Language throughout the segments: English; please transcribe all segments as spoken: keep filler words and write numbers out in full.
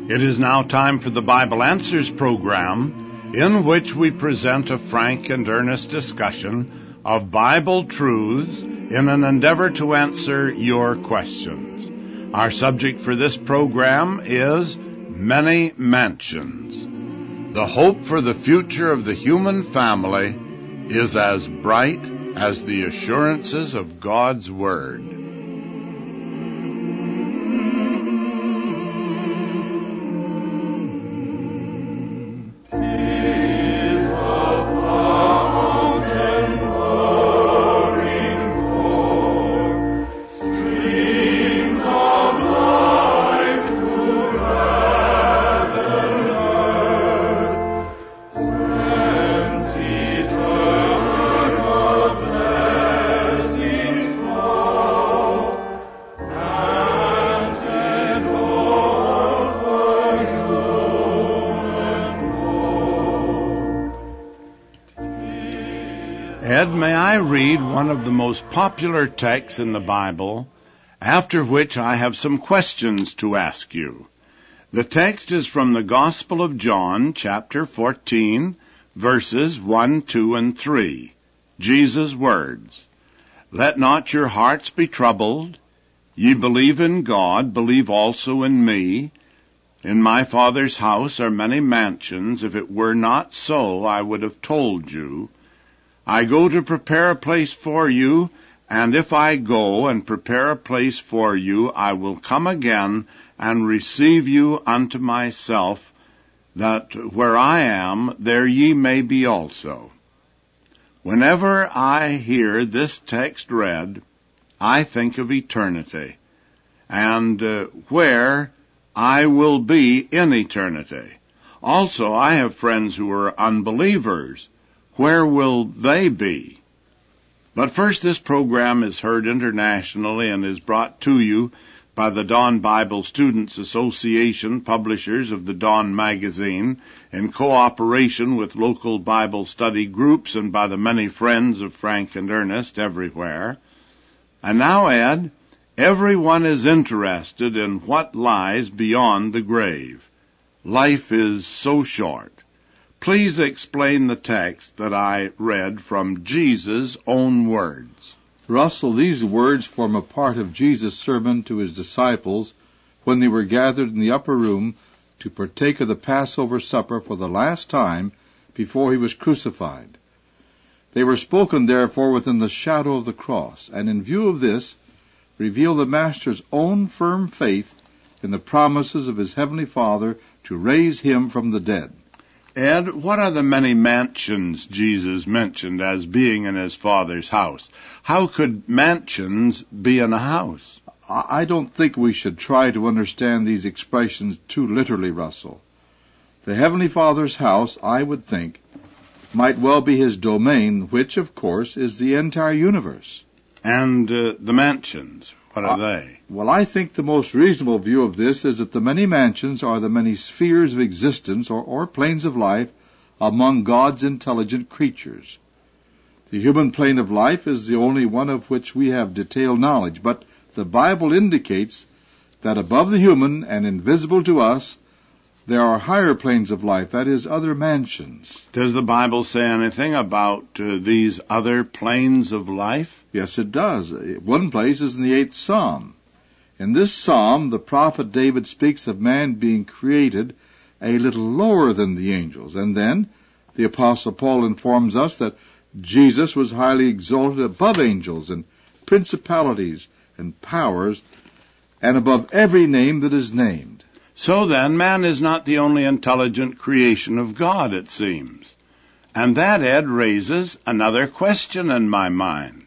It is now time for the Bible Answers program, in which we present a frank and earnest discussion of Bible truths in an endeavor to answer your questions. Our subject for this program is Many Mansions. The hope for the future of the human family is as bright as the assurances of God's Word. Ed, may I read one of the most popular texts in the Bible, after which I have some questions to ask you. The text is from the Gospel of John, chapter fourteen, verses one, two, and three. Jesus' words, "Let not your hearts be troubled. Ye believe in God, believe also in me. In my Father's house are many mansions. If it were not so, I would have told you. I go to prepare a place for you, and if I go and prepare a place for you, I will come again and receive you unto myself, that where I am, there ye may be also." Whenever I hear this text read, I think of eternity, and uh, where I will be in eternity. Also, I have friends who are unbelievers. Where will they be? But first, this program is heard internationally and is brought to you by the Dawn Bible Students Association, publishers of the Dawn magazine, in cooperation with local Bible study groups and by the many friends of Frank and Ernest everywhere. And now, Ed, everyone is interested in what lies beyond the grave. Life is so short. Please explain the text that I read from Jesus' own words. Russell, these words form a part of Jesus' sermon to his disciples when they were gathered in the upper room to partake of the Passover supper for the last time before he was crucified. They were spoken, therefore, within the shadow of the cross, and in view of this, reveal the Master's own firm faith in the promises of his heavenly Father to raise him from the dead. Ed, what are the many mansions Jesus mentioned as being in his Father's house? How could mansions be in a house? I don't think we should try to understand these expressions too literally, Russell. The Heavenly Father's house, I would think, might well be his domain, which, of course, is the entire universe. And uh, the mansions, what are uh, they? Well, I think the most reasonable view of this is that the many mansions are the many spheres of existence or, or planes of life among God's intelligent creatures. The human plane of life is the only one of which we have detailed knowledge, but the Bible indicates that above the human and invisible to us, there are higher planes of life, that is, other mansions. Does the Bible say anything about uh, these other planes of life? Yes, it does. One place is in the eighth Psalm. In this psalm, the prophet David speaks of man being created a little lower than the angels. And then the Apostle Paul informs us that Jesus was highly exalted above angels and principalities and powers and above every name that is named. So then, man is not the only intelligent creation of God, it seems. And that, Ed, raises another question in my mind.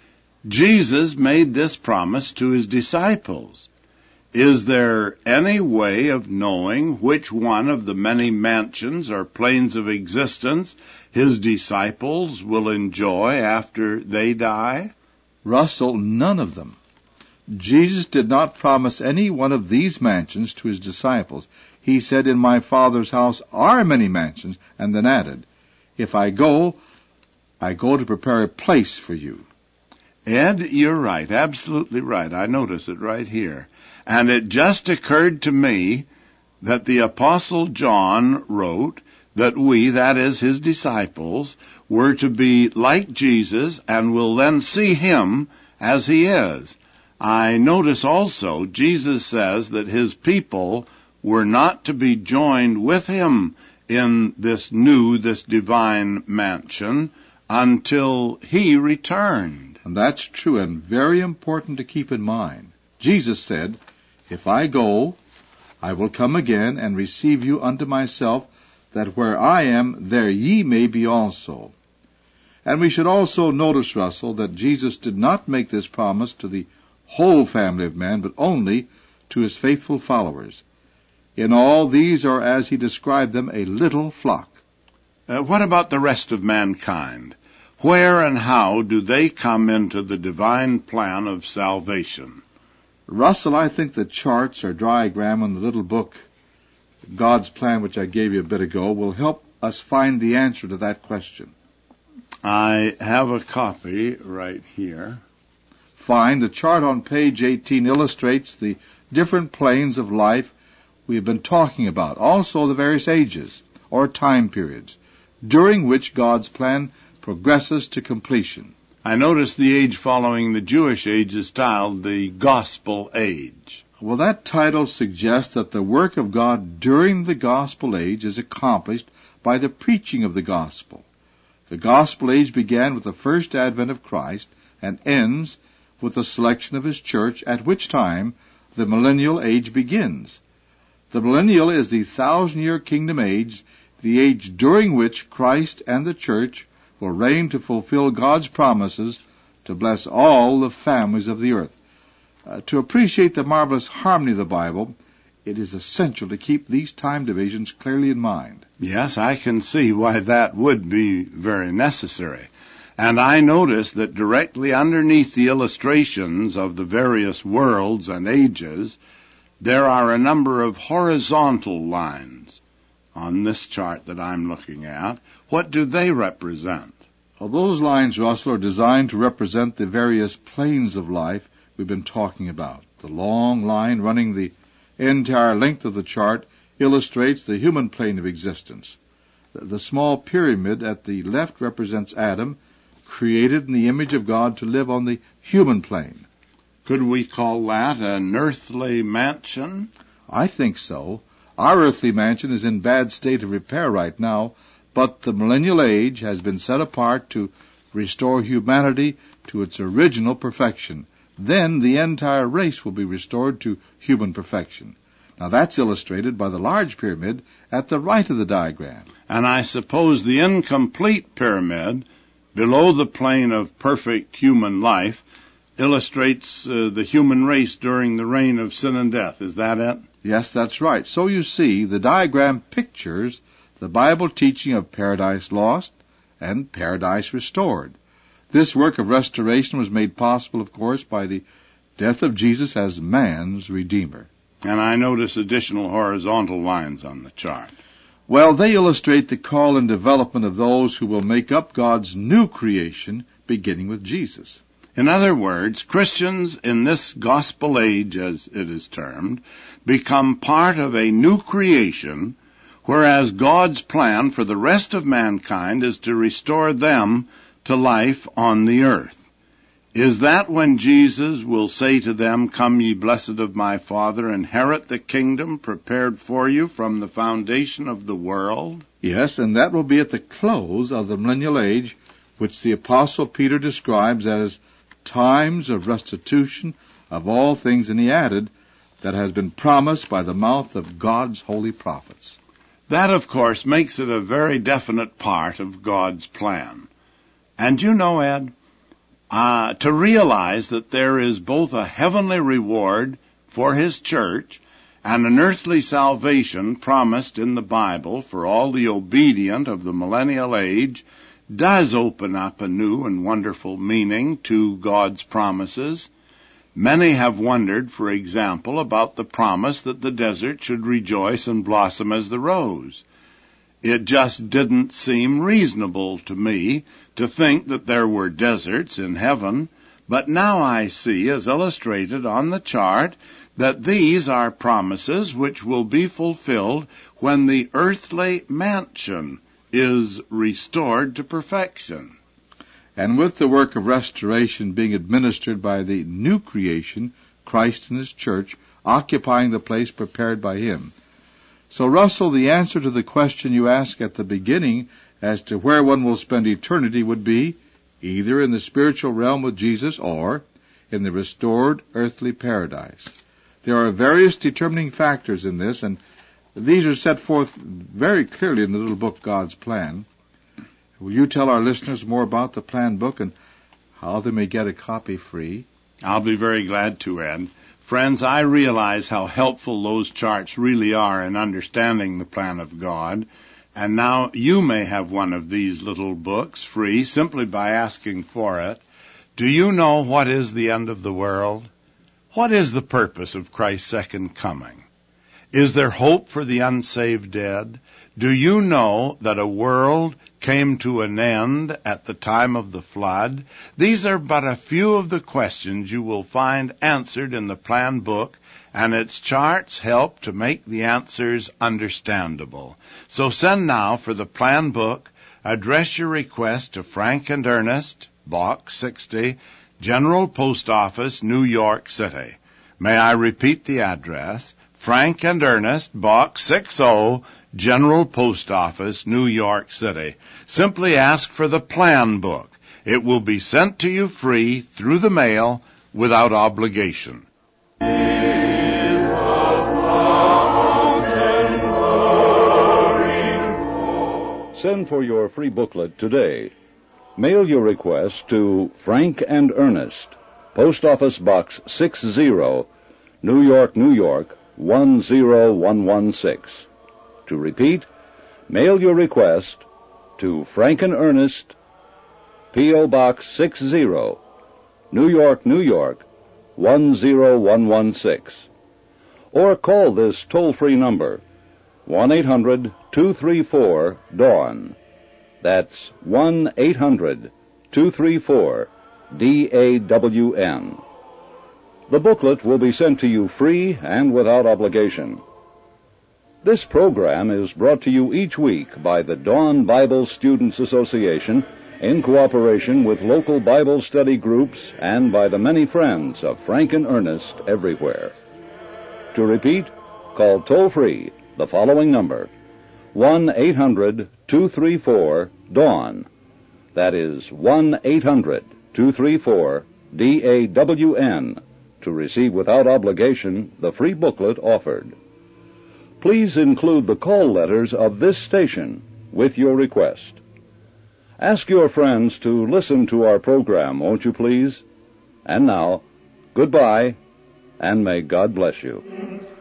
Jesus made this promise to his disciples. Is there any way of knowing which one of the many mansions or planes of existence his disciples will enjoy after they die? Russell, none of them. Jesus did not promise any one of these mansions to his disciples. He said, "In my Father's house are many mansions," and then added, "If I go, I go to prepare a place for you." Ed, you're right, absolutely right. I notice it right here. And it just occurred to me that the Apostle John wrote that we, that is, his disciples, were to be like Jesus and will then see him as he is. I notice also Jesus says that his people were not to be joined with him in this new, this divine mansion until he returned. And that's true and very important to keep in mind. Jesus said, "If I go, I will come again and receive you unto myself, that where I am, there ye may be also." And we should also notice, Russell, that Jesus did not make this promise to the whole family of man, but only to his faithful followers. In all, these are, as he described them, a little flock. Uh, what about the rest of mankind? Where and how do they come into the divine plan of salvation? Russell, I think the charts or diagram in the little book, God's Plan, which I gave you a bit ago, will help us find the answer to that question. I have a copy right here. Fine. The chart on page eighteen illustrates the different planes of life we've been talking about, also the various ages or time periods during which God's plan progresses to completion. I notice the age following the Jewish age is styled the Gospel Age. Well, that title suggests that the work of God during the Gospel Age is accomplished by the preaching of the Gospel. The Gospel Age began with the first advent of Christ and ends with the selection of his church, at which time the millennial age begins. The millennial is the thousand-year kingdom age, the age during which Christ and the church will reign to fulfill God's promises to bless all the families of the earth. Uh, to appreciate the marvelous harmony of the Bible, it is essential to keep these time divisions clearly in mind. Yes, I can see why that would be very necessary. And I notice that directly underneath the illustrations of the various worlds and ages, there are a number of horizontal lines on this chart that I'm looking at. What do they represent? Well, those lines, Russell, are designed to represent the various planes of life we've been talking about. The long line running the entire length of the chart illustrates the human plane of existence. The small pyramid at the left represents Adam, created in the image of God to live on the human plane. Could we call that an earthly mansion? I think so. Our earthly mansion is in bad state of repair right now, but the millennial age has been set apart to restore humanity to its original perfection. Then the entire race will be restored to human perfection. Now that's illustrated by the large pyramid at the right of the diagram. And I suppose the incomplete pyramid, below the plane of perfect human life, illustrates uh, the human race during the reign of sin and death. Is that it? Yes, that's right. So you see, the diagram pictures the Bible teaching of paradise lost and paradise restored. This work of restoration was made possible, of course, by the death of Jesus as man's Redeemer. And I notice additional horizontal lines on the chart. Well, they illustrate the call and development of those who will make up God's new creation, beginning with Jesus. In other words, Christians in this gospel age, as it is termed, become part of a new creation, whereas God's plan for the rest of mankind is to restore them to life on the earth. Is that when Jesus will say to them, "Come ye blessed of my Father, inherit the kingdom prepared for you from the foundation of the world"? Yes, and that will be at the close of the millennial age, which the Apostle Peter describes as times of restitution of all things, and he added, that has been promised by the mouth of God's holy prophets. That, of course, makes it a very definite part of God's plan. And you know, Ed, uh, to realize that there is both a heavenly reward for his church and an earthly salvation promised in the Bible for all the obedient of the millennial age does open up a new and wonderful meaning to God's promises. Many have wondered, for example, about the promise that the desert should rejoice and blossom as the rose. It just didn't seem reasonable to me to think that there were deserts in heaven, But now I see, as illustrated on the chart, that these are promises which will be fulfilled when the earthly mansion is restored to perfection. And with the work of restoration being administered by the new creation, Christ and His church, occupying the place prepared by Him. So, Russell, the answer to the question you asked at the beginning as to where one will spend eternity would be either in the spiritual realm with Jesus or in the restored earthly paradise. There are various determining factors in this, and these are set forth very clearly in the little book, God's Plan. Will you tell our listeners more about the plan book and how they may get a copy free? I'll be very glad to, Ed. Friends, I realize how helpful those charts really are in understanding the plan of God. And now you may have one of these little books free simply by asking for it. Do you know what is the end of the world? What is the purpose of Christ's second coming? Is there hope for the unsaved dead? Do you know that a world came to an end at the time of the flood? These are but a few of the questions you will find answered in the plan book, and its charts help to make the answers understandable. So send now for the plan book. Address your request to Frank and Ernest, Box sixty, General Post Office, New York City. May I repeat the address? Frank and Ernest, Box sixty, General Post Office, New York City. Simply ask for the plan book. It will be sent to you free through the mail without obligation. Send for your free booklet today. Mail your request to Frank and Ernest, Post Office Box sixty, New York, New York, one zero one one six. To repeat, mail your request to Frank and Ernest, P O Box sixty, New York, New York, one zero one one six. Or call this toll-free number, one eight hundred two three four DAWN. That's one eight hundred two three four D A W N. The booklet will be sent to you free and without obligation. This program is brought to you each week by the Dawn Bible Students Association in cooperation with local Bible study groups and by the many friends of Frank and Ernest everywhere. To repeat, call toll-free the following number, one eight hundred two three four DAWN. That is one eight hundred two three four D A W N to receive without obligation the free booklet offered. Please include the call letters of this station with your request. Ask your friends to listen to our program, won't you please? And now, goodbye, and may God bless you.